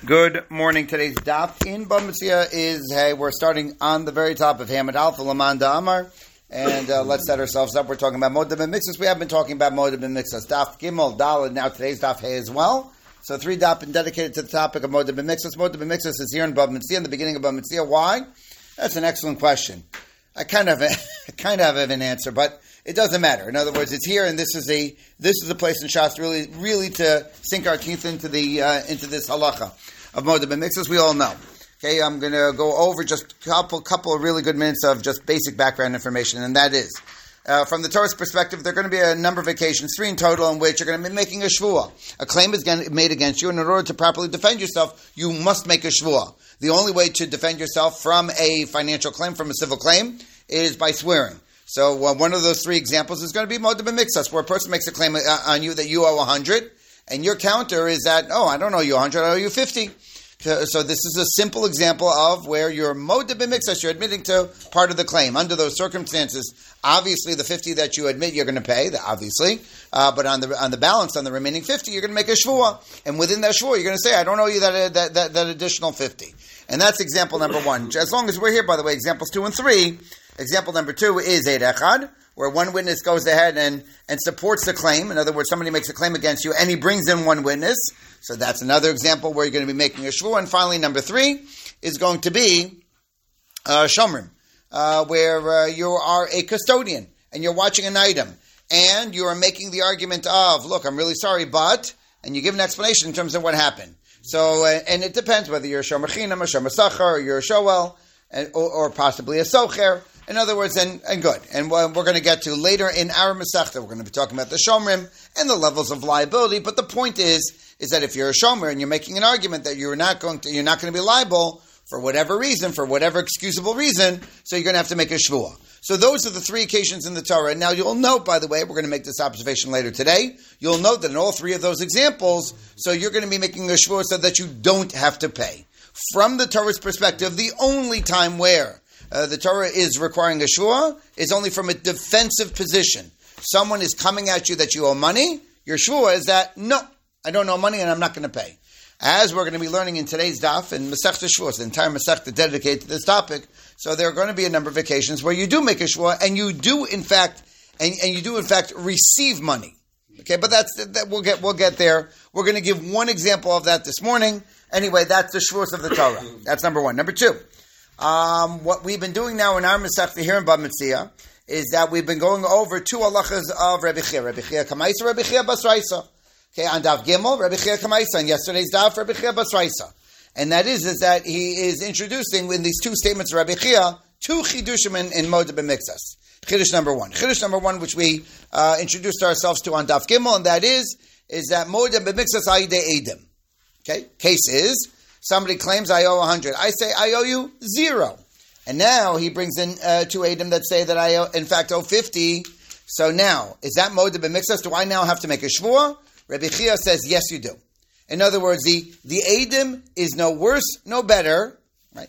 Good morning. Today's daf in Bava Metzia is, we're starting on the very top of Hamid Alpha, Laman Da'amar, and let's set ourselves up. We're talking about Modeh B'Miksos. We have been talking about Modeh B'Miksos. Daf Gimel, Dal, and now today's daf Hey as well. So 3 daf been dedicated to the topic of Modeh B'Miksos. Modeh B'Miksos is here in Bava Metzia, in the beginning of Bava Metzia. Why? That's an excellent question. I kind of have an answer, but it doesn't matter. In other words, it's here, and this is a place in Shas really to sink our teeth into this halacha of Modeh B'Miksos. We all know. Okay, I'm going to go over just a couple of really good minutes of just basic background information, and that is, from the Torah's perspective, there are going to be a number of occasions, 3 in total, in which you're going to be making a shvuah. A claim is made against you, and in order to properly defend yourself, you must make a shvuah. The only way to defend yourself from a financial claim, from a civil claim, is by swearing. So one of those 3 examples is going to be Modeh B'Miksos, where a person makes a claim on you that you owe 100, and your counter is that, I don't owe you 100, I owe you 50. So this is a simple example of where you're Modeh B'Miksos, you're admitting to part of the claim. Under those circumstances, obviously the 50 that you admit you're going to pay, obviously, but on the balance, on the remaining 50, you're going to make a shvuah. And within that shvuah, you're going to say, I don't owe you that additional 50. And that's example number 1. As long as we're here, by the way, examples 2 and 3, example number 2 is Eid Echad, where one witness goes ahead and supports the claim. In other words, somebody makes a claim against you and he brings in one witness. So that's another example where you're going to be making a shvuah. And finally, number 3 is going to be Shomrim, where you are a custodian and you're watching an item and you are making the argument of, look, I'm really sorry, but, and you give an explanation in terms of what happened. So, and it depends whether you're a Shomer Chinam, a Shomer Sachar, or you're a Shoel, or possibly a Socher. In other words, and good. And we're going to get to later in our Masechta, we're going to be talking about the Shomrim and the levels of liability. But the point is that if you're a Shomer and you're making an argument that you're not going to be liable for whatever reason, for whatever excusable reason, so you're going to have to make a shvuah. So those are the 3 occasions in the Torah. Now you'll note, by the way, we're going to make this observation later today, you'll note that in all 3 of those examples, so you're going to be making a shvuah so that you don't have to pay. From the Torah's perspective, the only time where the Torah is requiring a shvuah is only from a defensive position. Someone is coming at you that you owe money, your shvuah is that, no, I don't owe money and I'm not going to pay. As we're going to be learning in today's daf, and Masechta Shvuah, the entire Masechta dedicated to this topic, so there are going to be a number of occasions where you do make a shvuah and you do in fact receive money. Okay, but we'll get there. We're going to give one example of that this morning. Anyway, that's the shvuahs of the Torah. That's number 1. Number 2, what we've been doing now in our Masechta here in Bava Metzia is that we've been going over 2 halachas of Rabbi Chia Kamaisa, Rabbi Chia Basraisa. Okay, on Daf Gimel, Rabbi Chia Kamaisa, and yesterday's Daf, Rabbi Chia Basraisa. And that is that he is introducing, in these 2 statements of Rabbi Chia, 2 chidushim in Modeh B'Miksos. Chidush number 1. Chidush number 1, which we introduced ourselves to on Daf Gimel, and that is that Modeh B'Miksos ayidei eidim. Okay, case is, somebody claims I owe 100. I say I owe you 0. And now he brings in 2 eidim that say that I in fact owe 50. So now, is that Modeh B'Miksos? Do I now have to make a shvuah? Rabbi Chia says, yes, you do. In other words, the eidim is no worse, no better, right?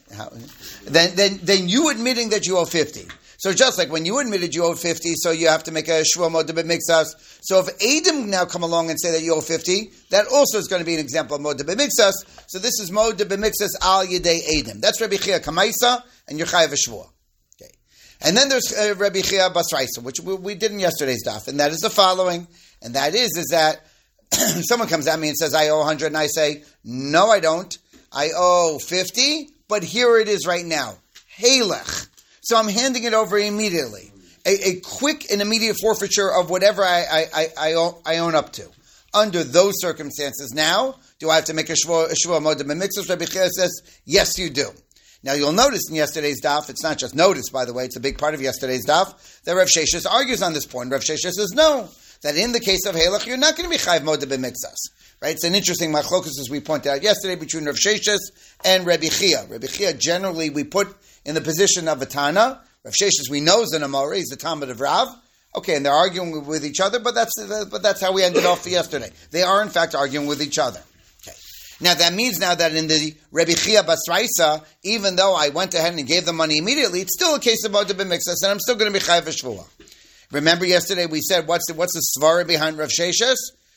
Than you admitting that you owe 50. So just like when you admitted you owed 50, so you have to make a shvuah Modeh B'Miksos. So if eidim now come along and say that you owe 50, that also is going to be an example of Modeh B'Miksos. So this is Modeh B'Miksos al yedei eidim. That's Rabbi Chia Kamaisa, and you're chayav a shvuah. Okay. And then there's Rabbi Chia Basraisa, which we did in yesterday's daf, and that is the following, and that is that someone comes at me and says, I owe 100, and I say, no, I don't. I owe 50, but here it is right now. Halech. So I'm handing it over immediately. A quick and immediate forfeiture of whatever I own up to. Under those circumstances now, do I have to make a shvuah Modeh B'Miksos? Rabbi Chia says, yes, you do. Now you'll notice in yesterday's daf, it's not just notice, by the way, it's a big part of yesterday's daf, that Rav Sheshes argues on this point. Rav Sheshes says, no, that in the case of Halach, you're not going to be chayav Modeh B'Miksos. Right? It's an interesting machlokus, as we pointed out yesterday, between Rav Sheshes and Rabbi Chia. Rabbi Chia, generally, we put in the position of a Tana. Rav Sheshes, we know is an Amora, he's the Talmud of Rav. Okay, and they're arguing with each other, but that's how we ended off yesterday. They are, in fact, arguing with each other. Okay. Now, that means now that in the Rabbi Chia Basraisa, even though I went ahead and gave the money immediately, it's still a case of Modeh B'Miksos, and I'm still going to be chayav shvuah. Remember yesterday we said, what's the svara behind Rav Sheshes?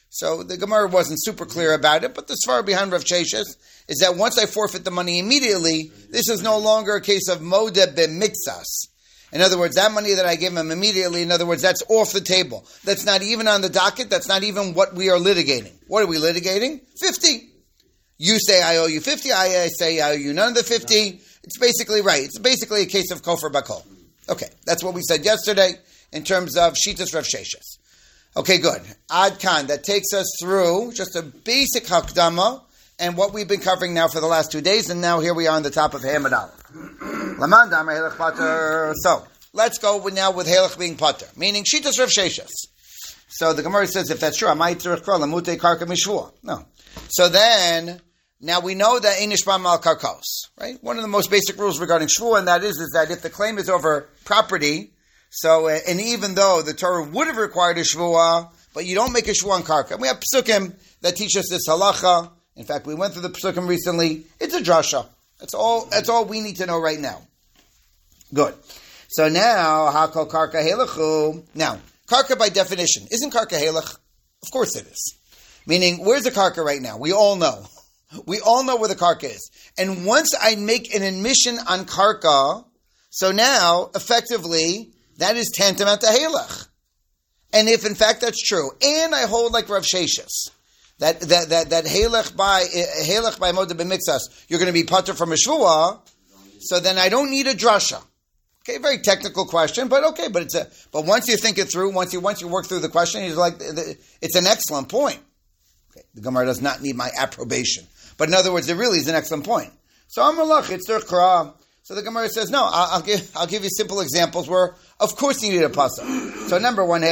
So the Gemara wasn't super clear about it, but the svara behind Rav Sheshes is that once I forfeit the money immediately, this is no longer a case of modeh b'miktsas. In other words, that money that I give him immediately, in other words, that's off the table. That's not even on the docket. That's not even what we are litigating. What are we litigating? 50. You say I owe you 50. I say I owe you none of the 50. It's basically right. It's basically a case of kofar bakol. Okay, that's what we said yesterday in terms of Shitas Rav Sheshes. Okay, good. Ad Kan, that takes us through just a basic hakdama and what we've been covering now for the last 2 days, and now here we are on the top of Hamad Aleph. Laman Damar Helech Pater. So, let's go now with Helech being Pater, meaning Shitas Rav Sheshes. So the Gemara says, if that's true, Amai Tzurich Kro, Lamute Karka Mishvua. No. So then, now we know that Ein Nishbam Al Karkos, right? One of the most basic rules regarding Shvua, and that is that if the claim is over property, so, and even though the Torah would have required a Shvua, but you don't make a Shvua on Karka. We have Psukim that teach us this halacha. In fact, we went through the Psukim recently. It's a drasha. That's all we need to know right now. Good. So now, Hakol Karka Helechu. Now, Karka by definition, isn't Karka Helech? Of course it is. Meaning, where's the Karka right now? We all know. We all know where the Karka is. And once I make an admission on Karka, so now, effectively, that is tantamount to Helech. And if in fact that's true, and I hold like Rav Sheshes, that Helech by Modeh b'miktsas, you're going to be pater from a shvua, so then I don't need a drasha. Okay, very technical question, but okay, but once you think it through, once you work through the question, it's an excellent point. Okay, the Gemara does not need my approbation, but in other words, it really is an excellent point. So Amalach, it's their Qur'an. So the Gemara says, no, I'll give you simple examples where, of course, you need a pasuk. So number one,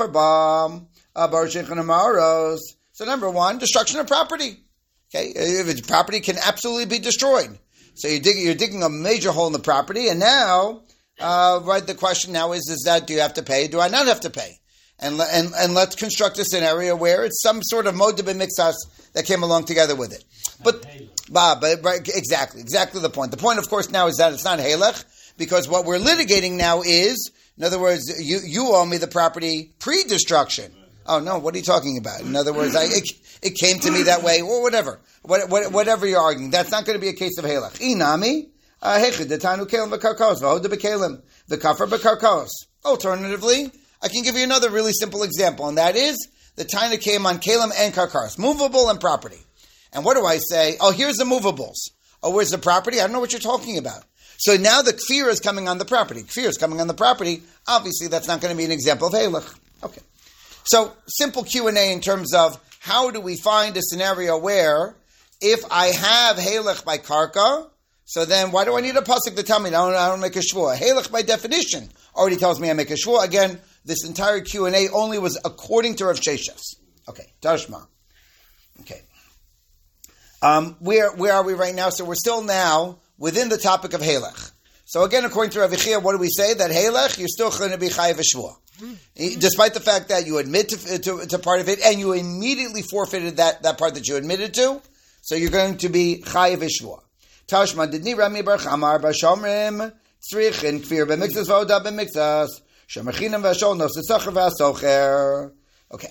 so number one, destruction of property. Okay, if it's property can absolutely be destroyed. So you're digging a major hole in the property, and now, right, the question now is that do you have to pay? Do I not have to pay? And let's construct a scenario where it's some sort of modeh b'miktsas that came along together with it. But right, exactly the point. The point, of course, now is that it's not Helech, because what we're litigating now is, in other words, you owe me the property pre-destruction. Oh no, what are you talking about? In other words, it came to me that way, or whatever. Whatever you're arguing, that's not going to be a case of Helech. Inami, hechid kelim v'karkos v'hoda b'kelim v'kafar b'karkos. Alternatively, I can give you another really simple example, and that is the Taina came on kelim and karkos, movable and property. And what do I say? Oh, here's the movables. Oh, where's the property? I don't know what you're talking about. So now the kfir is coming on the property. Kfir is coming on the property. Obviously, that's not going to be an example of Helech. Okay. So, simple Q&A in terms of how do we find a scenario where if I have Helech by Karka, so then why do I need a pasuk to tell me I don't make a shvua? Helech by definition already tells me I make a shvua. Again, this entire Q&A only was according to Rav Sheshes. Okay, Tashma. Okay. Where are we right now? So we're still now within the topic of Helech. So again, according to Rav Yechiya, what do we say? That Helech, you're still going to be chayiv shvua. Despite the fact that you admit to part of it, and you immediately forfeited that part that you admitted to, so you're going to be chayiv shvua. Tashma didni Rami bar Chamar bar Shomrim tzrichin kfir b'miktsas v'oda b'miktsas shemachinam v'ashol nosesachar v'asocher. Okay.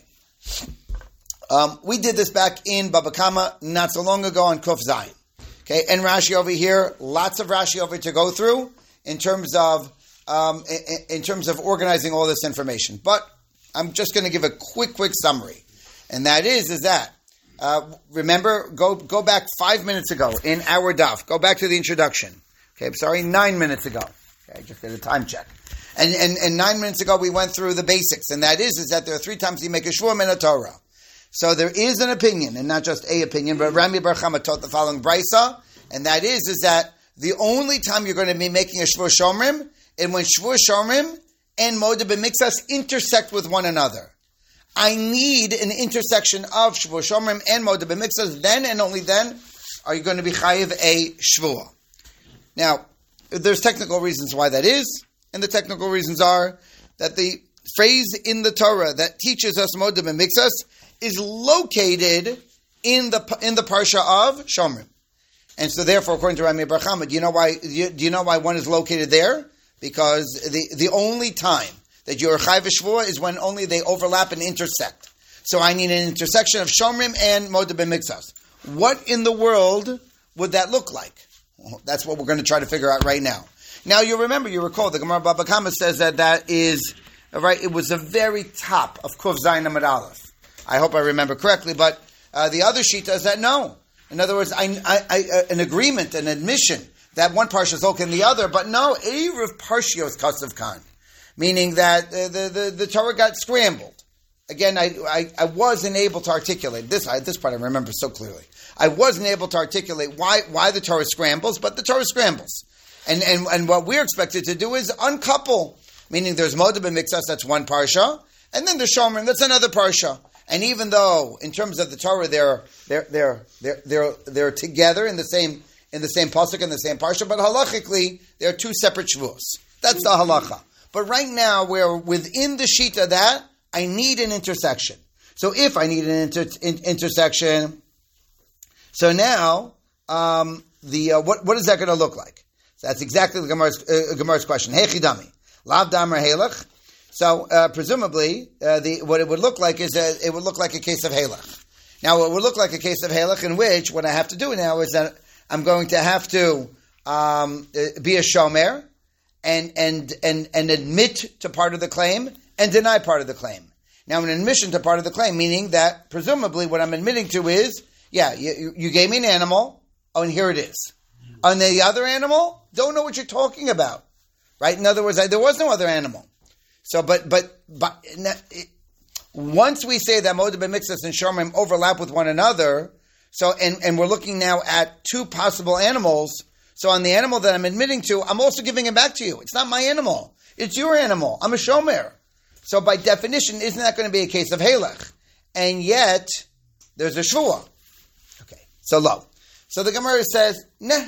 We did this back in Baba Kama not so long ago on Kuf Zayin. Okay, and Rashi over here, lots of Rashi over to go through in terms of organizing all this information. But I'm just going to give a quick summary, and that is that remember, go back 5 minutes ago in our daf. Go back to the introduction. Okay, I'm sorry, 9 minutes ago. Okay, I just did a time check. And 9 minutes ago we went through the basics, and that is that there are 3 times you make a shvua min Torah. So there is an opinion, and not just a opinion, but Rami bar Chama taught the following brisa, and that is that the only time you're going to be making a shvua shomrim is when shvua shomrim and modeh b'miktsas intersect with one another. I need an intersection of shvua shomrim and modeh b'miktsas. Then and only then are you going to be chayiv a shvua. Now, there's technical reasons why that is, and the technical reasons are that the phrase in the Torah that teaches us modeh b'miktsas is located in the parsha of Shomrim, and so therefore, according to Rami bar Chama, do you know why one is located there? Because the only time that you're chayv shvua is when only they overlap and intersect. So I need an intersection of Shomrim and Moda b'Miktsas. What in the world would that look like? Well, that's what we're going to try to figure out right now. Now you recall, the Gemara Baba Kama says that is, right, it was the very top of Kuf Zayin Amud Aleph. I hope I remember correctly, but the other Shita is that no. In other words, an agreement, an admission that one parsha is okay in the other, but no, Erev Parshios Kasav Khan. Meaning that the Torah got scrambled. Again, I wasn't able to articulate this. This part I remember so clearly. I wasn't able to articulate why the Torah scrambles, but the Torah scrambles. And what we're expected to do is uncouple. Meaning there's Moda b'Miktsas, that's one parsha, and then the Shomrim, that's another parsha. And even though in terms of the Torah they're together in the same pasuk in the same parsha, but halachically they're two separate shvuos. That's the halacha. But right now we're within the shita that I need an intersection. So if I need an intersection, so now what is that going to look like? So that's exactly the Gemara's question. Hey chidami, lav damar helach. So presumably what it would look like is that it would look like a case of halach. Now it would look like a case of halach in which what I have to do now is that I'm going to have to be a shomer and admit to part of the claim and deny part of the claim. Now, an admission to part of the claim, meaning that presumably what I'm admitting to is, you gave me an animal, and here it is. On the other animal, don't know what you're talking about, right? In other words, there was no other animal. So, but once we say that Moda b'Miktsas and Shomrim overlap with one another, so and we're looking now at two possible animals. So on the animal that I'm admitting to, I'm also giving it back to you. It's not my animal; it's your animal. I'm a shomer. So by definition, isn't that going to be a case of halach? And yet there's a shvua. Okay, so low. So the Gemara says, nah,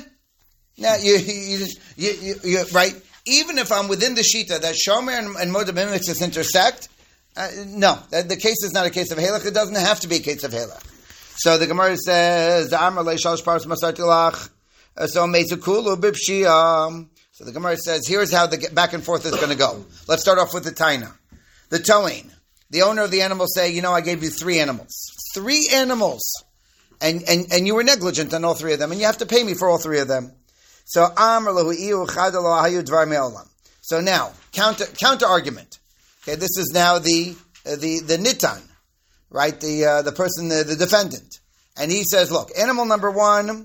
you right. Even if I'm within the shita that shomer and Moda b'Miktsas intersect, no, the case is not a case of halach. It doesn't have to be a case of halach. So the Gemara says, the Amar leishalosh paros masarti lach, so meizukulu b'pshiyah. So the Gemara says, here's how the back and forth is going to go. Let's start off with the taina. The towing. The owner of the animal say, I gave you 3 animals. 3 animals. And you were negligent on all 3 of them, and you have to pay me for all 3 of them. So Amar lahu iu chada lo hayu dvar me'olam. So now, counter argument. Okay, this is now the nitan, right? The person, the defendant. And he says, look, animal number 1,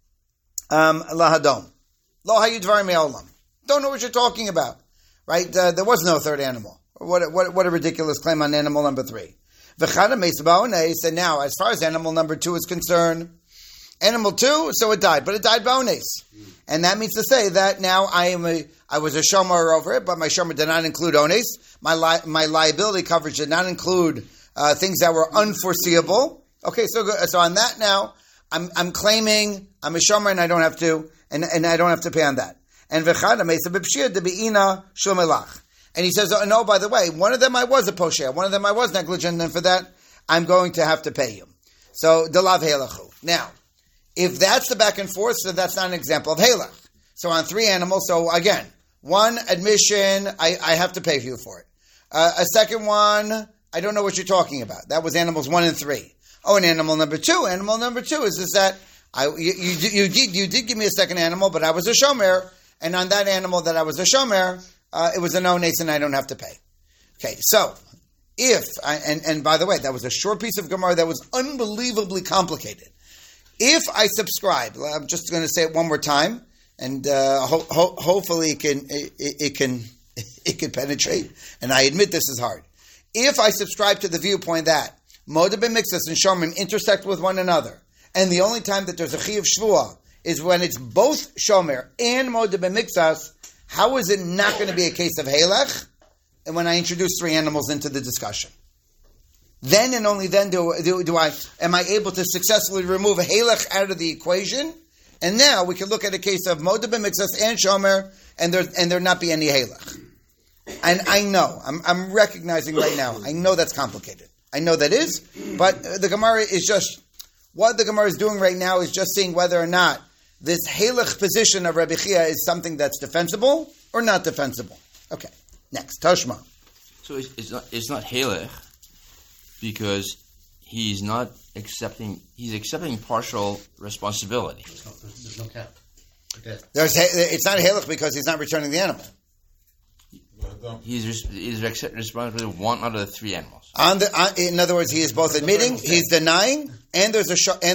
lahadom. Lo hayu dvar me'olam. Don't know what you're talking about. Right? There was no 3rd animal. What a ridiculous claim on animal number 3. V'chada meisa ba'onei said, now, as far as animal number 2 is concerned, animal 2, so it died, but it died ba'ones. And that means to say that now I was a shomer over it, but my shomer did not include ones. My liability coverage did not include things that were unforeseeable. Okay, so on that now, I'm claiming I'm a shomer and I don't have to, and I don't have to pay on that. And v'chada meisa b'pshiyah de'be'ina shomelach. And he says, oh, no, by the way, one of them I was a posher, one of them I was negligent, and for that, I'm going to have to pay you. So, delav helachu. Now, if that's the back and forth, so that's not an example of halach. So on 3 animals, so again, 1 admission, I have to pay you for it. A second one, I don't know what you're talking about. That was animals 1 and 3. Oh, and animal number 2 is this that you did give me a second animal, but I was a shomer, and on that animal that I was a shomer, it was a no-nace and I don't have to pay. Okay, so, and by the way, that was a short piece of Gemara that was unbelievably complicated. If I subscribe, I'm just going to say it one more time, and hopefully it can penetrate, and I admit this is hard. If I subscribe to the viewpoint that Moda b'Miktsas and Shomrim intersect with one another, and the only time that there's a Chi of Shvuah is when it's both Shomer and Moda b'Miktsas, how is it not going to be a case of halach? And when I introduce 3 animals into the discussion, then and only then am I able to successfully remove a halach out of the equation? And now we can look at a case of Moda b'Miktsas and Shomer, and there not be any halach. And I know I'm recognizing right now. I know that's complicated. I know that is, but the Gemara is just what the Gemara is doing right now is just seeing whether or not this halach position of Rabbi Chia is something that's defensible or not defensible. Okay, next, Tashma. So it's not halach because he's not accepting. He's accepting partial responsibility. There's no cap. Okay. It's not a halach because he's not returning the animal. He's responsible for one out of the three animals. In other words, he is both admitting, he's denying, and there's a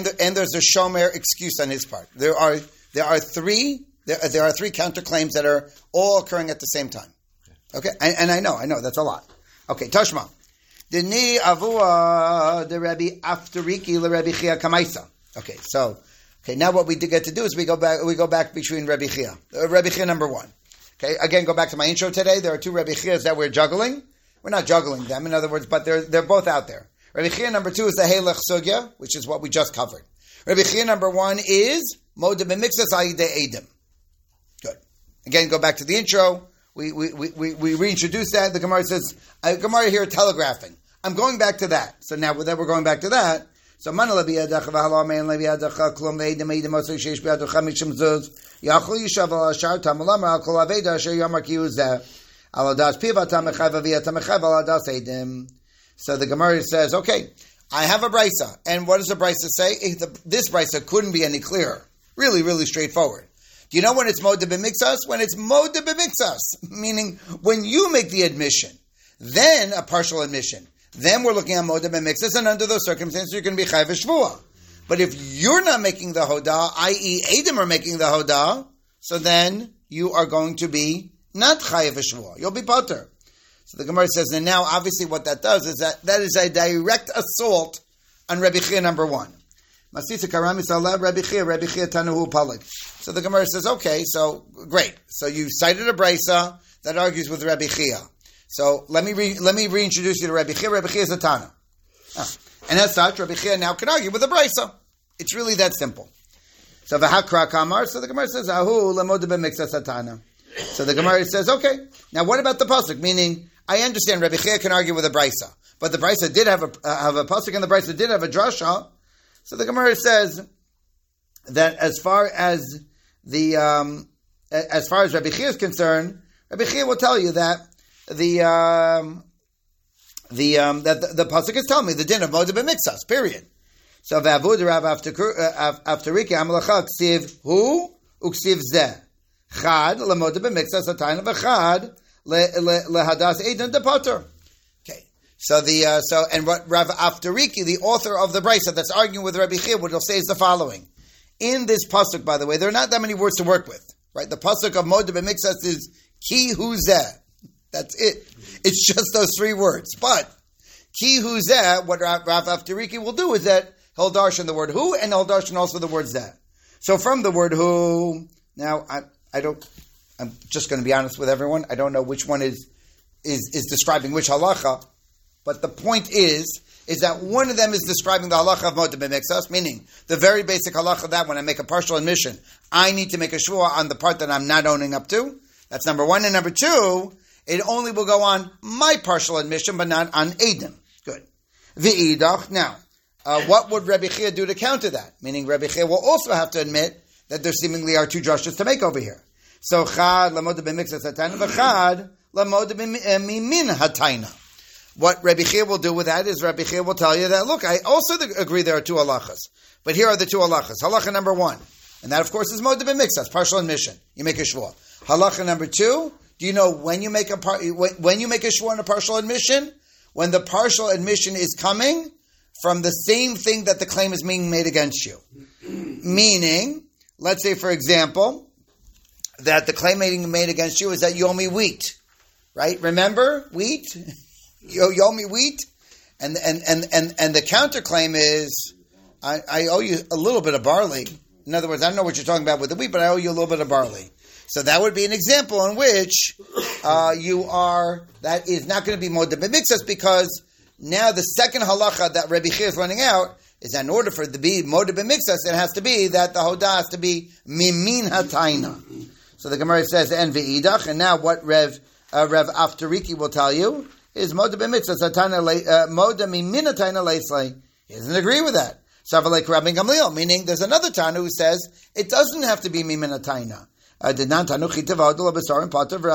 shomer excuse on his part. There are three counterclaims that are all occurring at the same time. Okay, and I know that's a lot. Okay, Tashma. Dini avua the Rabbi Afteriki le Rabbi Chia Kamaisa. Okay, so now what we get to do is we go back between Rabbi Chia. Rabbi Chia number one. Okay, again, go back to my intro today. There are two Rabbi Chias that we're juggling. We're not juggling them, in other words, but they're both out there. Rabbi Chia number two is the Halech Sugya, which is what we just covered. Rabbi Chia number one is Moda B'Mixas Ayidei Eidim. Good. Again, go back to the intro. We reintroduce that. The Gemara says, Gemara here telegraphing. I'm going back to that. So now that we're going back to that, so man lebiyadach v'hala mein lebiyadach klum ve'edim eidim osay sheish biyadach mishum zuz yachol yishav al ashar tamalam al kol aveda asher yamar kiyuzeh al adas piva tamechai v'viyat tamechai al adas eidim. So the Gemara says, okay, I have a brisa, and what does the brisa say? This brisa couldn't be any clearer. Really, really straightforward. Do you know when it's moda b'mixas? When it's moda b'mixas, meaning when you make the admission, then a partial admission. Then we're looking at moda b'mixas, and under those circumstances, you're going to be chayv shvua. But if you're not making the hoda, i.e., Eidim are making the hoda, so then you are going to be not chayv shvua. You'll be potter. So the Gemara says, and now obviously what that does is that is a direct assault on Rabbi Chia number one. Masita karami salab Rabbi Chia tanuhu palik. So the Gemara says, okay, so great. So you cited a brisa that argues with Rabbi Chia. So let me reintroduce you to Rabbi Chia. Rabbi Chia is a Tana. And as such, Rabbi Chia now can argue with a brisa. It's really that simple. So v'hakra kamar. So the Gemara says, ahu lemod b'mixas satana. So the Gemara says, okay. Now what about the pasuk? Meaning, I understand Rabbi Chia can argue with a brisa, but the brisa did have a pasuk, and the brisa did have a drasha. So the Gemara says that as far as Rabbi Chia is concerned, Rabbi Chia will tell you that the pasuk is telling me the din of moda b'mixas. Period. So v'avud Rav Afteriki amalacha ksiv hu uksiv zeh chad lemoda b'mixas atayna v'chad lehadas eidan depater. Okay. So and what Rav Afteriki, the author of the brisa that's arguing with Rabbi Chia, what he'll say is the following: in this pasuk, by the way, there are not that many words to work with. Right? The pasuk of moda b'mixas is ki hu zeh. That's it. It's just those three words. But ki hu zeh, what Rav Afteriki will do is that he'll darshan the word hu, and he'll darshan also the word zeh. So from the word hu, now I'm just going to be honest with everyone. I don't know which one is describing which halacha, but the point is that one of them is describing the halacha of moda b'mixas, meaning the very basic halacha that when I make a partial admission, I need to make a shvua on the part that I'm not owning up to. That's number one. And number two, it only will go on my partial admission, but not on Eidim. Good. V'idach. Now, what would Rabbi Chia do to counter that? Meaning Rabbi Chia will also have to admit that there seemingly are two drashas to make over here. So chad lamoda b'mixas hatayna v'chad lamoda mimin hatayna. What Rabbi Chia will do with that is Rabbi Chia will tell you that, look, I also agree there are two halachas, but here are the two halachas. Halacha number one, and that of course is moda b'mixas, partial admission. You make a shvua. Halacha number two, do you know when you make a shvua on a partial admission? When the partial admission is coming from the same thing that the claim is being made against you. Meaning, let's say for example, that the claim being made against you is that you owe me wheat. Right? Remember? Wheat? You owe me wheat? And the counterclaim is, I owe you a little bit of barley. In other words, I don't know what you're talking about with the wheat, but I owe you a little bit of barley. So that would be an example in which that is not going to be moda b'mixas, because now the second halacha that Rabbi Chia is running out is that in order for it to be moda b'mixas, it has to be that the hoda has to be mimin hatayna. So the Gemara says, en v'idach, and now what Rev Afteriki will tell you is moda b'mixas moda mimin hatayna leislay. He doesn't agree with that. Savalek Rabbi Gamliel, meaning there's another Tana who says it doesn't have to be mimin hatayna. Okay. And Rav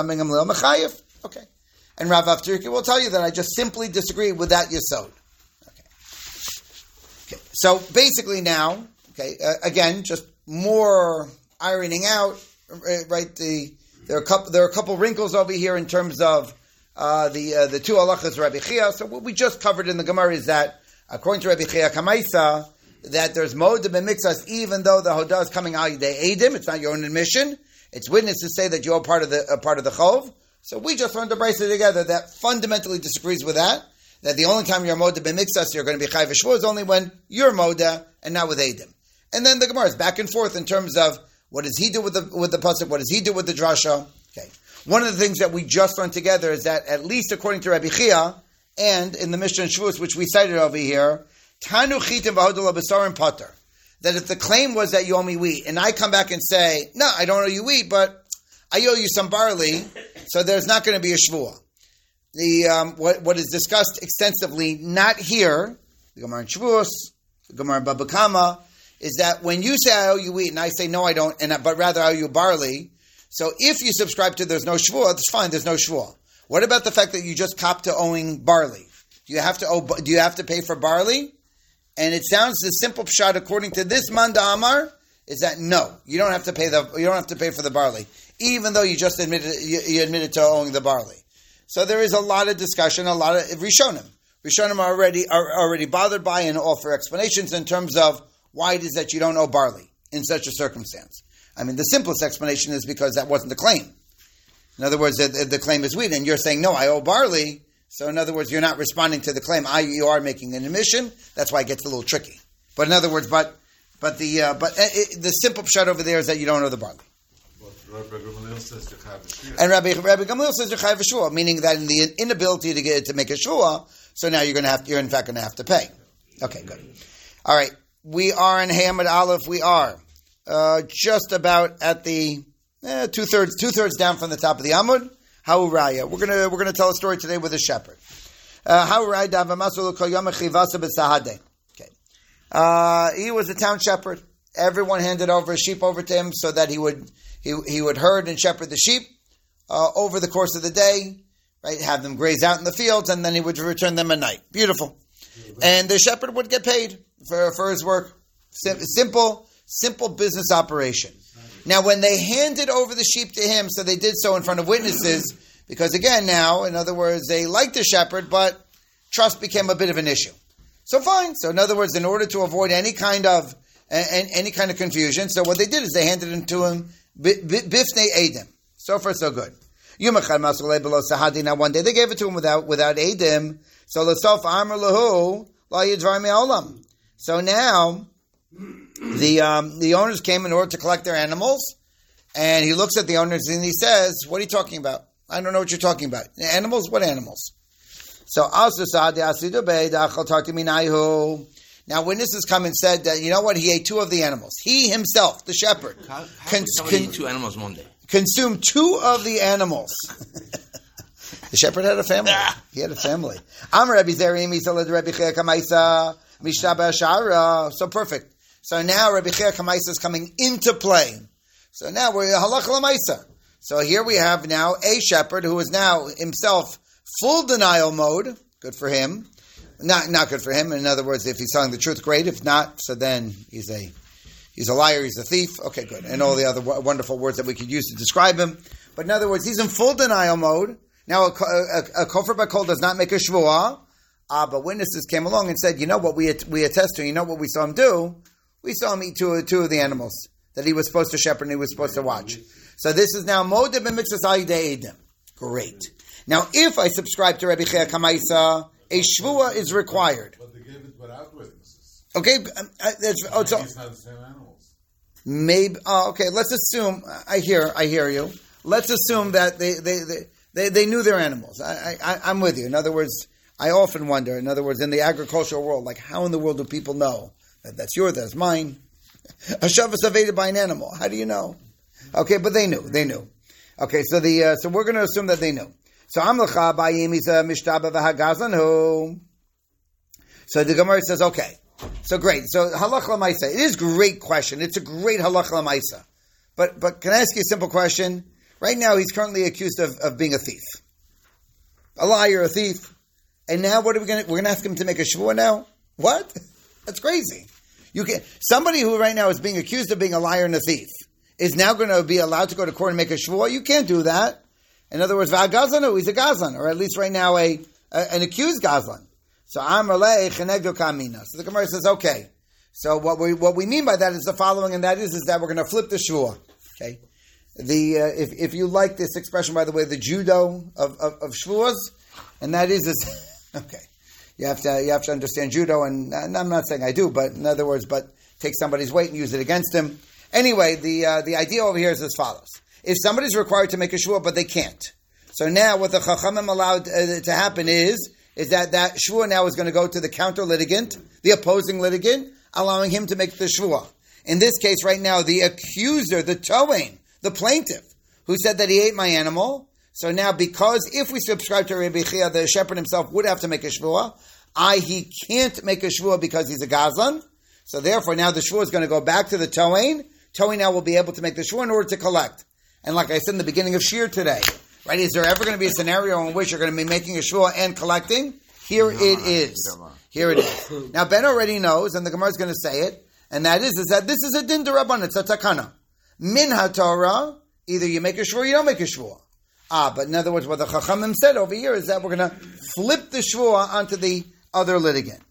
Afteriki will tell you that I just simply disagree with that yesod. Okay. So basically now, again, just more ironing out, right? There are a couple wrinkles over here in terms of the two halachas of Rabbi Chia. So what we just covered in the Gemara is that according to Rabbi Chia Kamaisa, that there's moed b'mixas even though the hodah is coming out yedei edim. It's not your own admission. It's witnesses say that you're part of the chov. So we just learned the brisa together that fundamentally disagrees with that. That the only time you're moed b'mixas you're going to be chayv v'shvua is only when you're moda and not with edim. And then the Gemara is back and forth in terms of what does he do with the pasuk, what does he do with the drasha. Okay. One of the things that we just learned together is that at least according to Rabbi Chia and in the Mishnah and Shavuos, which we cited over here, Tanu chitim v'hodol b'sarim pater. That if the claim was that you owe me wheat, and I come back and say, no, I don't owe you wheat, but I owe you some barley, so there's not going to be a shvuah. What is discussed extensively, not here, the Gemara in Shavuos, the Gemara in Baba Kama, is that when you say I owe you wheat, and I say no, I don't, but rather I owe you barley. So if you subscribe to there's no shvuah, that's fine. There's no shvuah. What about the fact that you just cop to owing barley? Do you have to pay for barley? And it sounds the simple pshat according to this Manda Amar is that no, you don't have to pay for the barley, even though you just admitted to owing the barley. So there is a lot of discussion, a lot of Rishonim. Rishonim are already bothered by and offer explanations in terms of why it is that you don't owe barley in such a circumstance. I mean, the simplest explanation is because that wasn't the claim. In other words, the claim is wheat, and you're saying, no, I owe barley. So in other words, you're not responding to the claim. You are making an admission. That's why it gets a little tricky. But in other words, the simple pshat over there is that you don't owe the barley. Rabbi Gamliel says and Rabbi Gamliel says you're chayv v'shua, meaning that in the inability to make a shua, so now you're in fact going to have to pay. Okay, good. All right, we are in Hamad Aleph. We are just about at the two thirds down from the top of the Amud. Ha'uraya. We're gonna tell a story today with a shepherd. Ha'uraya davamasul kol yom chivasa b'sahade. Okay. He was a town shepherd. Everyone handed over a sheep over to him so that he would herd and shepherd the sheep over the course of the day, right? Have them graze out in the fields, and then he would return them at night. Beautiful. And the shepherd would get paid for his work. Simple business operation. Now, when they handed over the sheep to him, so they did so in front of witnesses, because again now, in other words, they liked the shepherd, but trust became a bit of an issue. So fine. So in other words, in order to avoid any kind of confusion, so what they did is they handed him to him bifnei edim. So far, so good. Now one day they gave it to him without edim. So l'sof amar lahu la yidvar me'olam. So now the owners came in order to collect their animals, and he looks at the owners and he says, "What are you talking about? I don't know what you're talking about. Animals? What animals?" So now witnesses come and said that, you know what, he ate two of the animals. He himself, the shepherd, how can somebody eat two animals one day? Consumed two of the animals. The shepherd had a family. He had a family. So perfect. So now Rabbi Chia Kamaisa is coming into play. So now we're halacha l'maisa. So here we have now a shepherd who is now himself full denial mode. Good for him. Not good for him. In other words, if he's telling the truth, great. If not, so then he's a liar, he's a thief. Okay, good. And all the other wonderful words that we could use to describe him. But in other words, he's in full denial mode. Now, a kofar bakol does not make a shvuah. But witnesses came along and said, you know what we attest to, you know what we saw him do? We saw him eat two of the animals that he was supposed to shepherd and he was supposed to watch. So this is now modeh b'mixas ayidei edim. Great. Now, if I subscribe to Rabbi Chia Kamaisa, a shvuah is required. But they gave it without witnesses. Okay, He's not the same animals. Maybe. Okay, let's assume. I hear you. Let's assume that they knew their animals. I'm with you. In other words, I often wonder. In other words, in the agricultural world, like how in the world do people know that that's yours, that's mine? A shav is evaded by an animal. How do you know? Okay, but they knew. Okay, so so we're going to assume that they knew. So Amlecha Bayim is a Mishtaba v'Hagazanhu. So the Gemara says, okay, so great. So halach l'maisa. It is a great question. It's a great halach l'maisa. But can I ask you a simple question? Right now, he's currently accused of being a thief, a liar, a thief. And now, what are we're going to ask him to make a shvuah now? What? That's crazy. Somebody who right now is being accused of being a liar and a thief is now going to be allowed to go to court and make a shvua. You can't do that. In other words, v'agazlan, he's a gazlan, or at least right now an accused gazlan. So Amar le chenegdo kamina. So the Gemara says, okay. So what we mean by that is the following, and that is that we're going to flip the shvua. Okay. If you like this expression, by the way, the judo of shvuas, and that is okay. You have to understand judo, and I'm not saying I do, but in other words, take somebody's weight and use it against him. Anyway, the idea over here is as follows: if somebody's required to make a shvua, but they can't, so now what the chachamim allowed to happen is that shvua now is going to go to the counter litigant, the opposing litigant, allowing him to make the shvua. In this case, right now, the accuser, the toain, the plaintiff, who said that he ate my animal. So now, because if we subscribe to Rabbi Chia, the shepherd himself would have to make a shvua. He can't make a shvua because he's a gazlan. So therefore, now the shvua is going to go back to the toain. Toain now will be able to make the shvua in order to collect. And like I said in the beginning of Shir today, right? Is there ever going to be a scenario in which you're going to be making a shvua and collecting? Here it is. Now Ben already knows, and the Gemara is going to say it, and that is that this is a din d'Rabbanan. It's a takana. Min haTorah, either you make a shvua or you don't make a shvua. But in other words, what the Chachamim said over here is that we're going to flip the shvua onto the other litigant.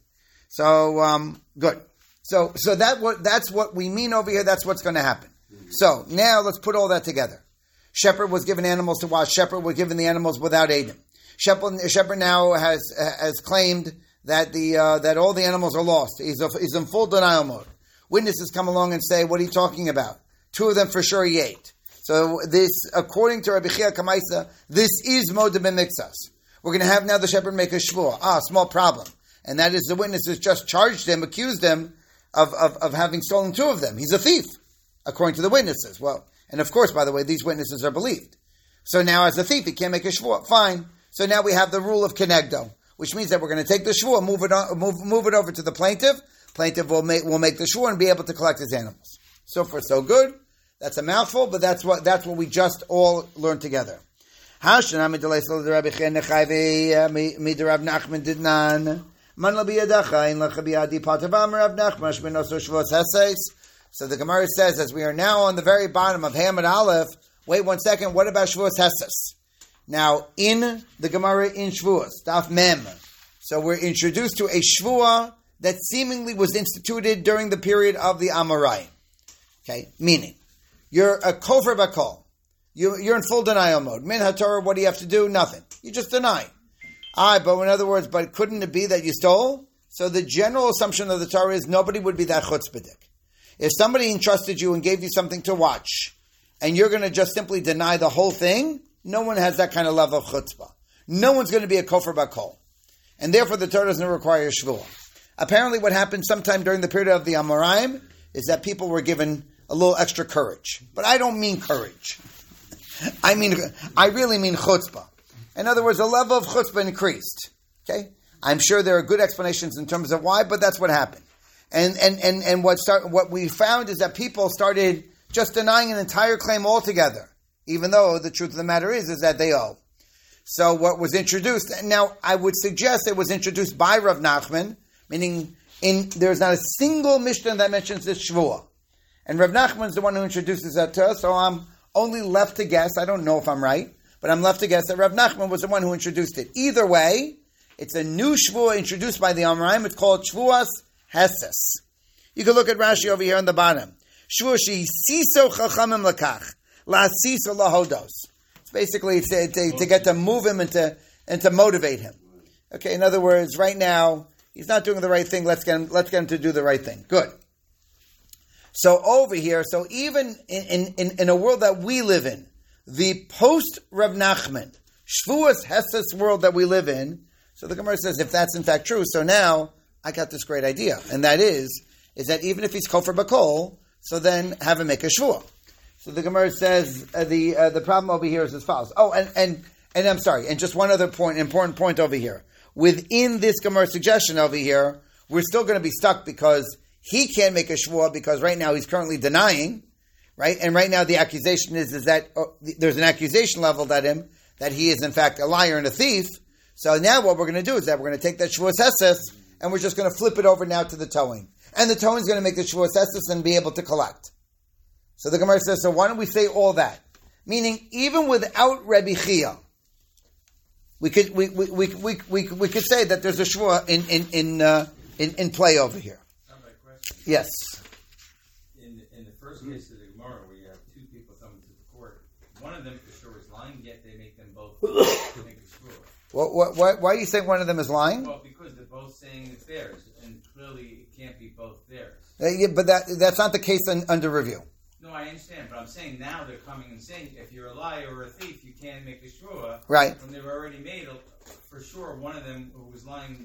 So, good. So that's what we mean over here. That's what's going to happen. So now let's put all that together. Shepherd was given animals to watch. Shepherd was given the animals without Adam. Shepherd now has claimed that that all the animals are lost. He's in full denial mode. Witnesses come along and say, "What are you talking about? 2 of them for sure he ate." So this, according to Rabbi Chia Kamaisa, this is Moed B'Miktsas. We're going to have now the shepherd make a shvua. Small problem. And that is the witnesses just charged him, accused him of having stolen 2 of them. He's a thief, according to the witnesses. Well, and of course, by the way, these witnesses are believed. So now as a thief, he can't make a shvua. Fine. So now we have the rule of kenegdo, which means that we're going to take the shvua, move it over to the plaintiff. Plaintiff will make the shvua and be able to collect his animals. So far, so good. That's a mouthful, but that's what we just all learned together. Hashana midalei Rabbi Chia nechayve midarav Nachman didnan man labiyadacha in lachabiyadi patavam Rav Nachman shminoso shvos heses. So the Gemara says, as we are now on the very bottom of Hamad Aleph, wait 1 second, what about shvos heses? Now, in the Gemara in Shvuos, Daf Mem, so we're introduced to a shvua that seemingly was instituted during the period of the Amorai. Okay, meaning, you're a kofar bakol. You're in full denial mode. Min haTorah, what do you have to do? Nothing. You just deny. But in other words, but couldn't it be that you stole? So the general assumption of the Torah is nobody would be that chutzpahdik. If somebody entrusted you and gave you something to watch, and you're going to just simply deny the whole thing, no one has that kind of level of chutzpah. No one's going to be a kofar bakol. And therefore the Torah doesn't require a shvuah. Apparently what happened sometime during the period of the Amoraim is that people were given a little extra courage. But I don't mean courage. I really mean chutzpah. In other words, the level of chutzpah increased. Okay? I'm sure there are good explanations in terms of why, but that's what happened. And what we found is that people started just denying an entire claim altogether, even though the truth of the matter is that they owe. So what was introduced, and now I would suggest it was introduced by Rav Nachman, meaning there's not a single Mishnah that mentions this shvuah. And Rav Nachman is the one who introduces that to us, so I'm only left to guess, I don't know if I'm right, but I'm left to guess that Rav Nachman was the one who introduced it. Either way, it's a new shvuah introduced by the Amoraim. It's called shvuas heses. You can look at Rashi over here on the bottom. Shvuah she siso chachamim lakach, la siso lahodos. It's basically to get to move him and to motivate him. Okay, in other words, right now, he's not doing the right thing, let's get him to do the right thing. Good. So over here, so even in a world that we live in, the post-Rav Nachman, Shvuas Heses world that we live in, so the Gemara says, if that's in fact true, so now I got this great idea, and that is that even if he's kofar bakol, so then have him make a shvuah. So the Gemara says the problem over here is as follows. Oh, and I'm sorry, and just one other important point over here. Within this Gemara suggestion over here, we're still going to be stuck because he can't make a shvuah because right now he's currently denying, right? And right now the accusation is that there's an accusation leveled at him that he is in fact a liar and a thief. So now what we're going to do is that we're going to take that shvuas heses and we're just going to flip it over now to the towing. And the towing is going to make the Shavuos Estes and be able to collect. So the Gemara says, so why don't we say all that? Meaning, even without Rebbe Chia, we could say that there's a Shavuot in play over here. Yes. In the first case of the Gemara, where you have two people coming to the court, one of them for sure is lying, yet they make them both make a Shavuot. Why are you saying one of them is lying? Well, because they're both saying it's theirs, and clearly it can't be both theirs. Yeah, but that's not the case under review. No, I understand, but I'm saying now they're coming and saying if you're a liar or a thief, you can't make a Shavuot. Right. When they've already made for sure one of them who was lying.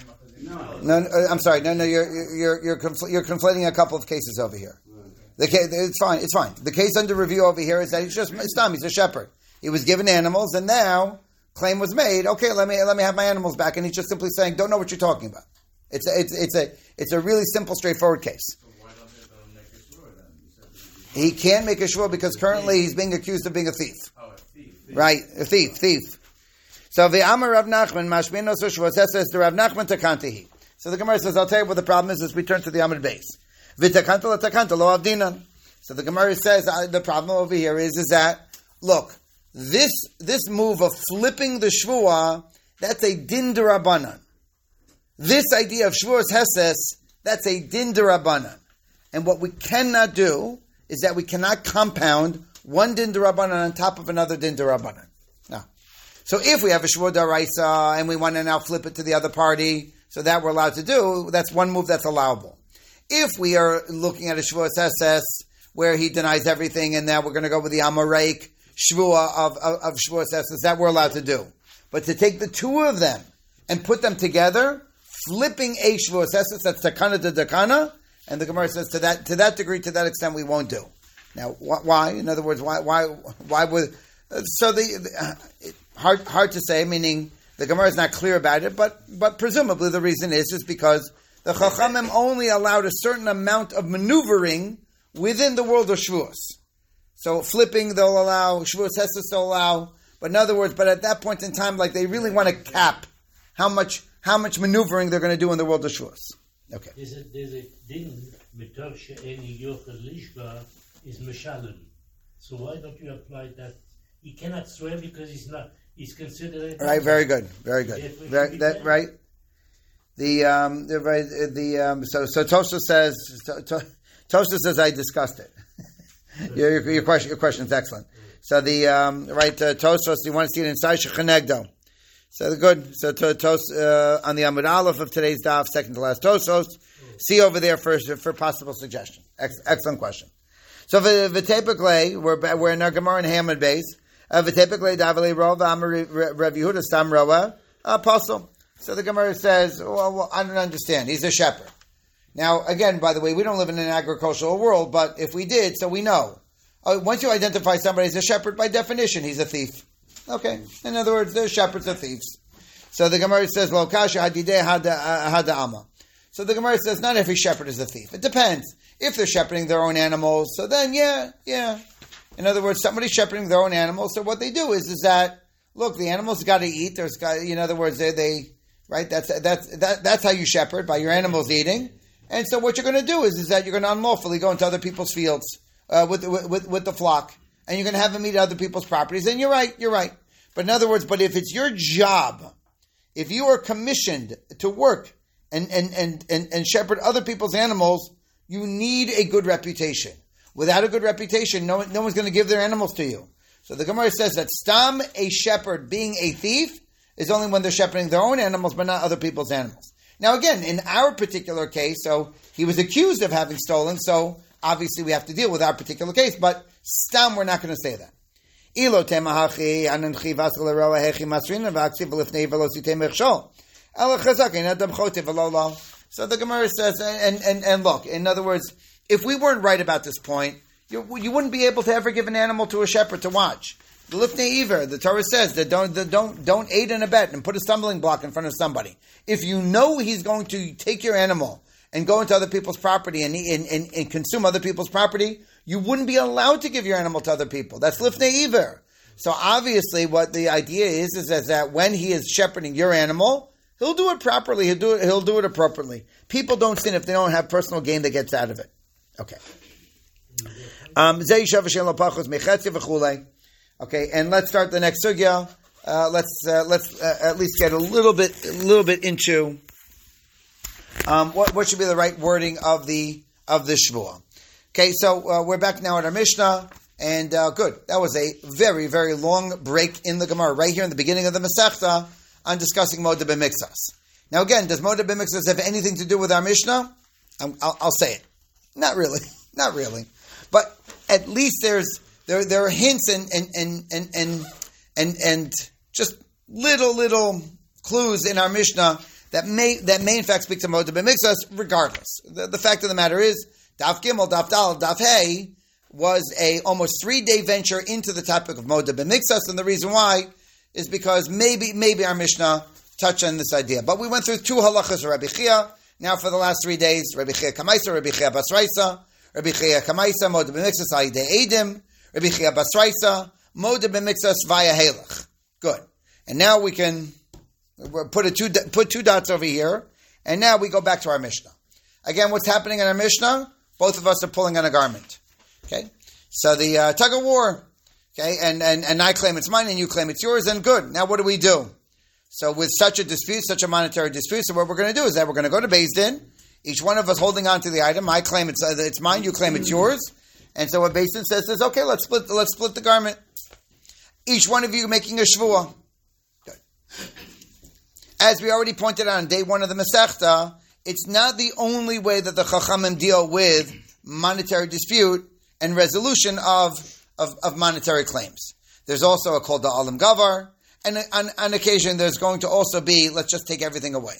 No, I'm sorry. No, you're conflating a couple of cases over here. It's fine. The case under review over here is that he's a shepherd. He was given animals, and now claim was made. Okay, let me have my animals back, and he's just simply saying, "Don't know what you're talking about." It's a really simple, straightforward case. So why don't they make a Shavuot then? He can't make a Shavuot because currently he's being accused of being a thief. Oh, a thief. Right, a thief. So the Amar Rav Nachman Mashmino Shavuot says the Rav Nachman takantihi. So the Gemara says, I'll tell you what the problem is. We turn to the Amud Beis. V'takanta l'takanta lo avdinan. So the Gemara says the problem over here is that look, this move of flipping the Shvuah, that's a din d'Rabbanan. This idea of Shavuos Heses, that's a din d'Rabbanan. And what we cannot do is that we cannot compound one din d'Rabbanan on top of another din d'Rabbanan. No. So if we have a Shavuot d'Oraisa and we want to now flip it to the other party, so that we're allowed to do, that's one move that's allowable. If we are looking at a Shavuos Heses where he denies everything and now we're going to go with the Amoraik Shvuah of Shavuos Heses, that we're allowed to do. But to take the two of them and put them together, flipping a Shavuos Heses, that's takana to takana, and the Gemara says to that degree, to that extent, we won't do. Now, why? In other words, why would? So hard to say. Meaning the Gemara is not clear about it, but presumably the reason is just because the Chachamim only allowed a certain amount of maneuvering within the world of Shavuos. So flipping they'll allow, Shavuos Heses they'll allow, but in other words, but at that point in time, like they really want to cap how much maneuvering they're going to do in the world of Shavuos. Okay. There's a din mitor she'eni yochel lishba is meshalem. So why don't you apply that? He cannot swear because he's considered. Right. Very good. Right. So Tosha says I discussed it. your question is excellent. So Tosha, you want to see it inside Shechanegdo. So good. So on the Amud Aleph of today's daf, second to last Tosos, see over there for possible suggestion. Excellent question. So v'tepikle, we're in our Gemara in Hamad Beis. V'tepikle davali rova Rav Yehuda Stam Roa apostle. So the Gemara says, well, I don't understand. He's a shepherd. Now, again, by the way, we don't live in an agricultural world, but if we did, so we know. Once you identify somebody as a shepherd, by definition, he's a thief. Okay. In other words, the shepherds are thieves. So the Gemara says, "Lo kasha hadideh hada ama." So the Gemara says, not every shepherd is a thief. It depends. If they're shepherding their own animals, so then yeah. In other words, somebody's shepherding their own animals. So what they do is that look, the animals got to eat. In other words, they right. That's how you shepherd, by your animals eating. And so what you're going to do is that you're going to unlawfully go into other people's fields with the flock. And you're going to have them eat other people's properties. And you're right. But in other words, if it's your job, if you are commissioned to work and shepherd other people's animals, you need a good reputation. Without a good reputation, no one's going to give their animals to you. So the Gemara says that stam, a shepherd, being a thief, is only when they're shepherding their own animals, but not other people's animals. Now again, in our particular case, so he was accused of having stolen, so obviously we have to deal with our particular case, but stam, we're not going to say that. So the Gemara says, and look, in other words, if we weren't right about this point, you wouldn't be able to ever give an animal to a shepherd to watch. The Lifnei Iver, the Torah says that don't aid and abet and put a stumbling block in front of somebody. If you know he's going to take your animal and go into other people's property and consume other people's property, you wouldn't be allowed to give your animal to other people. That's Lifnei Iver. So obviously what the idea is that when he is shepherding your animal, He'll do it properly. He'll do it appropriately. People don't sin if they don't have personal gain that gets out of it. Okay. Okay, and let's start the next sugya. Let's at least get a little bit into what should be the right wording of the shvuah. Okay, so we're back now at our Mishnah, and good. That was a very, very long break in the Gemara, right here in the beginning of the Masechta, on discussing Moed b'Miksos. Now again, does Moed b'Miksos have anything to do with our Mishnah? I'll say it. Not really. But at least there are hints and just little clues in our Mishnah that may in fact speak to Moed b'Miksos. Regardless, the fact of the matter is, Daf Gimel, Daf Dal, Daf Hey was a almost 3-day venture into the topic of Moed b'Miksos, and the reason why is because maybe our Mishnah touched on this idea. But we went through 2 halachas of Rabbi Chia. Now for the last 3 days, Rabbi Chia Kamaisa, Rabbi Chia Basraisa, Rabbi Chia Kamaisa, Moed b'Miksos Hayidei Eidim, Rabbi Chia Basraisa, Moed b'Miksos via Halach. Good. And now we can put 2 dots over here, and now we go back to our Mishnah. Again, what's happening in our Mishnah? Both of us are pulling on a garment. Okay? So the tug of war. Okay? And I claim it's mine and you claim it's yours, and good. Now what do we do? So with such a dispute, such a monetary dispute, so what we're going to do is that we're going to go to Beis Din, each one of us holding on to the item. I claim it's mine, you claim it's yours. And so what Beis Din says is, okay, let's split the garment. Each one of you making a shvuah. Good. As we already pointed out on day 1 of the Masechta, it's not the only way that the Chachamim deal with monetary dispute and resolution of monetary claims. There's also a kol da'alim gavar, and on occasion there's going to also be, let's just take everything away.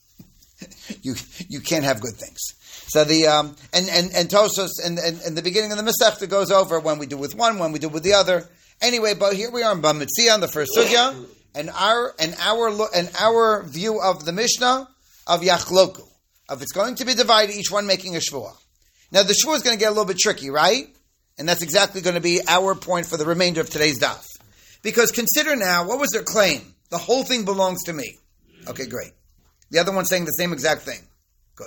you can't have good things. So the and Tosos and the beginning of the Masechta goes over when we do with one, when we do with the other. Anyway, but here we are in Bamitzia on the first sugya, and our view of the Mishnah of Yachloku, of it's going to be divided, each one making a shvuah. Now the shvuah is going to get a little bit tricky, right? And that's exactly going to be our point for the remainder of today's daf. Because consider now, what was their claim? The whole thing belongs to me. Okay, great. The other one's saying the same exact thing. Good.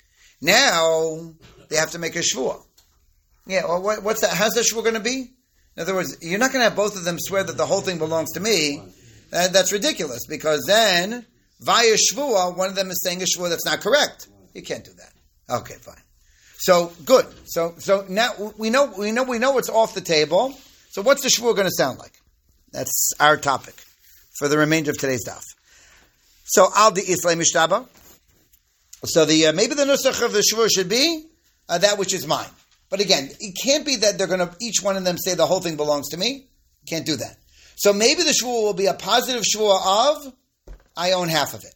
Now they have to make a shvuah. Yeah, well, what's that? How's that shvuah going to be? In other words, you're not going to have both of them swear that the whole thing belongs to me. That's ridiculous, because then, via shvuah, one of them is saying a shvuah that's not correct. You can't do that. Okay, fine. So, good. So now we know what's off the table. So what's the shvuah going to sound like? That's our topic for the remainder of today's daf. So, al di islay mishtaba. So maybe the nusach of the shvuah should be that which is mine. But again, it can't be that they're going to, each one of them say the whole thing belongs to me. Can't do that. So maybe the shvuah will be a positive shvuah of, I own half of it.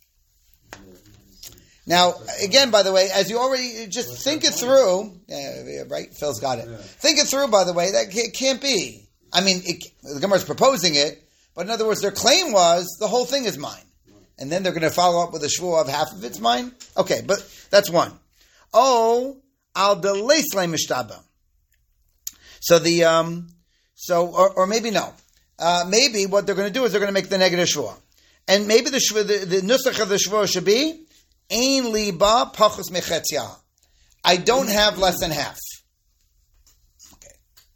Now, again, by the way, as you already, just think it through, right? Phil's got it. Yeah. Think it through, by the way, that it can't be. I mean, the Gemara is proposing it, but in other words, their claim was, the whole thing is mine. And then they're going to follow up with a shvuah of half of it's mine? Okay, but that's one. Oh, al delay slay mishtaba. So or maybe no. Maybe what they're going to do is they're going to make the negative shvuah. And maybe the nusach of the shvuah should be, ein liba pachos mechetzia. I don't have less than half. Okay.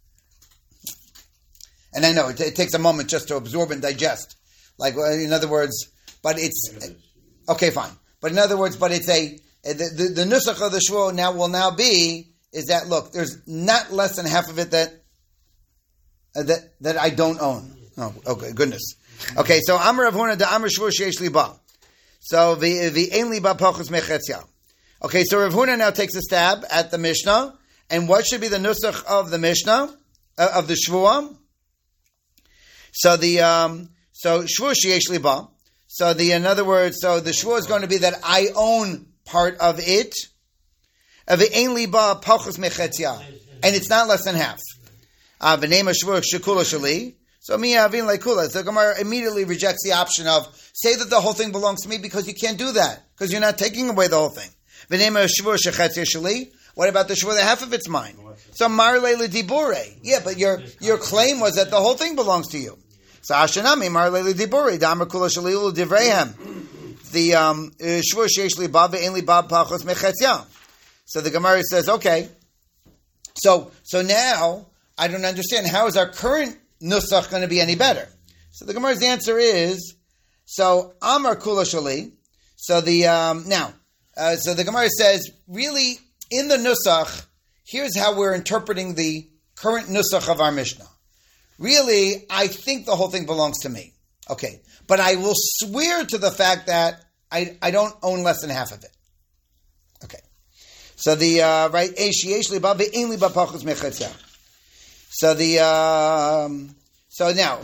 And I know it takes a moment just to absorb and digest. Like, in other words, but it's okay, fine. But in other words, but it's the nusach of the shvuah will now be is that look, there's not less than half of it that I don't own. Oh, okay, goodness. Okay, so Amar Rav Huna da Amar Shvuah Sheish Liba. So the Ein Liba Pachos Mechetzia. Okay, so Rav Huna now takes a stab at the Mishnah, and what should be the nusach of the Mishnah of the Shvuah? So so Shvuah Sheish Liba. So in other words, so the Shvuah is going to be that I own part of it. The Ein Liba Pachos Mechetzia, and it's not less than half. V'nei Shvuah Shekula Shali. So Miyavin Laikula. So Gemara immediately rejects the option of say that the whole thing belongs to me because you can't do that because you're not taking away the whole thing. What about the shvuah that half of it's mine? So Marle Lidibure. Yeah, but your claim was that the whole thing belongs to you. So Ashanami Marle Lidibure. Damar Kula Shaliul Divrehem. the shvua sheish li ba ve'en li ba pachos mechetzia. So the Gemara says, okay, so now I don't understand, how is our current nusach going to be any better? So the Gemara's answer is, so Amar Kula Shali. So the so the Gemara says, really, in the nusach, here's how we're interpreting the current nusach of our Mishnah. Really, I think the whole thing belongs to me. Okay, but I will swear to the fact that I don't own less than half of it. Okay, so the right. So the so now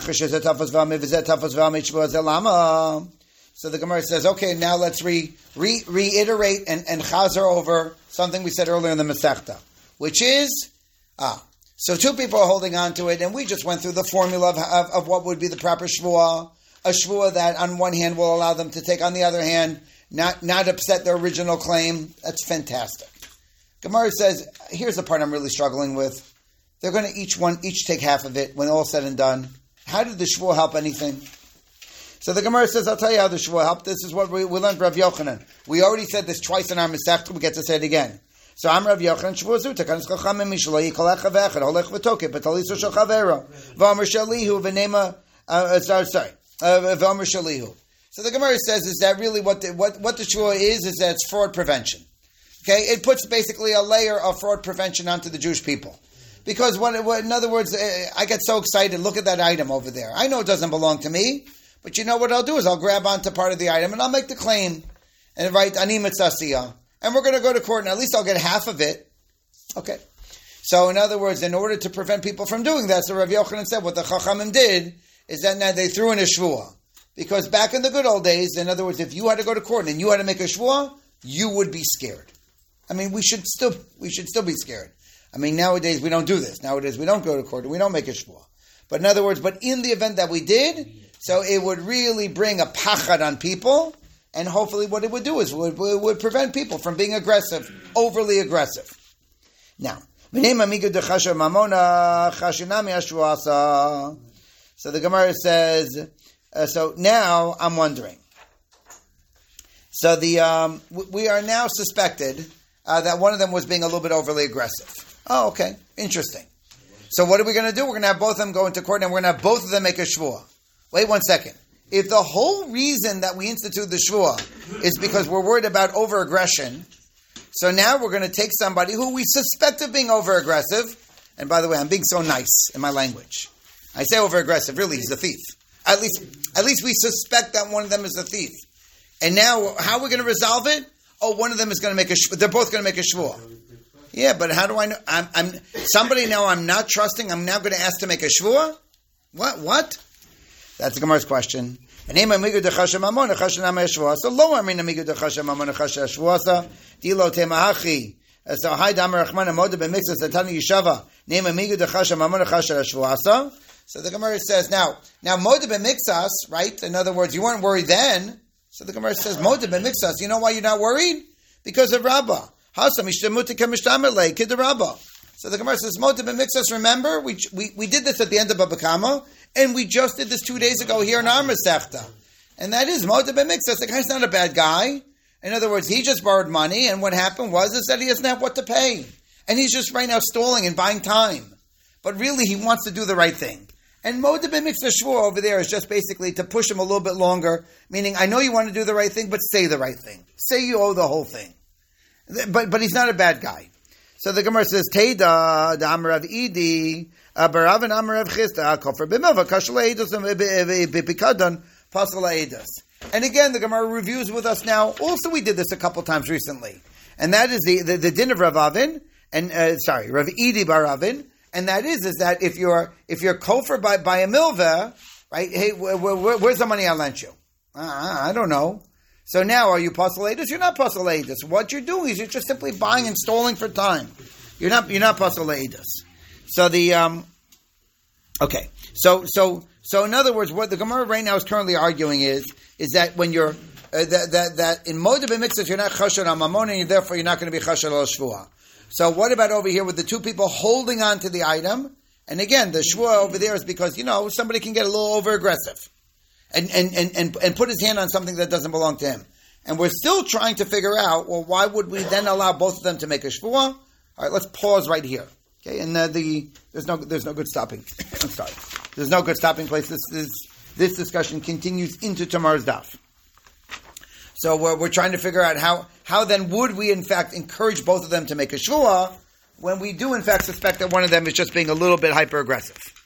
so the Gemara says, okay, now let's reiterate and chazer over something we said earlier in the Masechta, which is so two people are holding on to it, and we just went through the formula of what would be the proper shvuah, a shvuah that on one hand will allow them to take, on the other hand, not upset their original claim. That's fantastic. Gemara says, here's the part I'm really struggling with. They're going to each take half of it when all said and done. How did the shvuah help anything? So the Gemara says, I'll tell you how the shvuah helped. This is what we learned from Rav Yochanan. We already said this twice in our Masechta. We get to say it again. So I'm Rav Yochanan, shvuah zu, tekanis chachamim mishlo yikolech havechad, holech v'tokeh, betaliso shel chavero, v'omer shalihu, v'nema, v'omer shalihu. So the Gemara says is that really what the shvuah is that it's fraud prevention. Okay, it puts basically a layer of fraud prevention onto the Jewish people. Because in other words, I get so excited, look at that item over there. I know it doesn't belong to me, but you know what I'll do is I'll grab onto part of the item and I'll make the claim. And write ani mitzasiyah. And we're going to go to court and at least I'll get half of it. Okay. So in other words, in order to prevent people from doing that, so Rav Yochanan said what the Chachamim did is that now they threw in a shvuah. Because back in the good old days, in other words, if you had to go to court and you had to make a shvuah, you would be scared. I mean, we should still be scared. I mean, nowadays we don't do this. Nowadays we don't go to court and we don't make a shvuah. But in other words, in the event that we did, so it would really bring a pachad on people, and hopefully what it would do is it would prevent people from being aggressive, overly aggressive. Now, so the Gemara says, so now I'm wondering. So we are now suspected that one of them was being a little bit overly aggressive. Oh, okay. Interesting. So what are we going to do? We're going to have both of them go into court, and we're going to have both of them make a shvuah. Wait 1 second. If the whole reason that we institute the shvuah is because we're worried about over-aggression, so now we're going to take somebody who we suspect of being over-aggressive, and by the way, I'm being so nice in my language. I say over-aggressive, really, he's a thief. At least we suspect that one of them is a thief. And now, how are we going to resolve it? Oh, one of them is going to make a shvuah. They're both going to make a shvuah. Yeah, but how do I know? I'm somebody now I'm not trusting. I'm now going to ask to make a shvuah? What? That's the Gemara's question. So lo amin amigu dechashem mamon dechashem shvuasa dilo temahachi. So hi damar rachman amoda b'mixas atani yishava name amigu dechashem mamon dechashem shvuasa. So the Gemara says now moda b'mixas, right? In other words, you weren't worried then. So the Gemara says moda b'mixas. You know why you're not worried? Because of Rabbah. So the Gemara says, Moda b'mixas, remember, we did this at the end of Baba Kama, and we just did this 2 days ago here in our Masechta. And that is Moda b'mixas. The guy's not a bad guy. In other words, he just borrowed money, and what happened was that he doesn't have what to pay. And he's just right now stalling and buying time. But really, he wants to do the right thing. And Moda b'mixas shvuah over there is just basically to push him a little bit longer, meaning, I know you want to do the right thing, but say the right thing. Say you owe the whole thing. But he's not a bad guy. So the Gemara says, Teda, the Amarav Idi, Barav and Amarav Chista, Kofar Bimilva, Kashla Eidos, Bipikadon, Pasala Eidos. And again, the Gemara reviews with us now. Also, we did this a couple times recently. And that is the din of Rav Avin, and, Rav Idi Baravin, and that is that if you're Kofar by a milva, right, hey, where's the money I lent you? I don't know. So now, are you pasalatus? You're not pasalatus. What you're doing is you're just simply buying and stalling for time. You're not pasalatus. So okay. So in other words, what the Gemara right now is currently arguing is that when you're that in moda b'mixas you're not chashar on mamon, and therefore you're not going to be chashar al shvuah. So what about over here with the two people holding on to the item? And again, the shvuah over there is because somebody can get a little over aggressive. and put his hand on something that doesn't belong to him. And we're still trying to figure out, well, why would we then allow both of them to make a shvuah? All right, let's pause right here. Okay, and there's no good stopping. I'm sorry, there's no good stopping place. This discussion continues into tomorrow's daf. So we're trying to figure out how then would we in fact encourage both of them to make a shvuah when we do in fact suspect that one of them is just being a little bit hyper aggressive.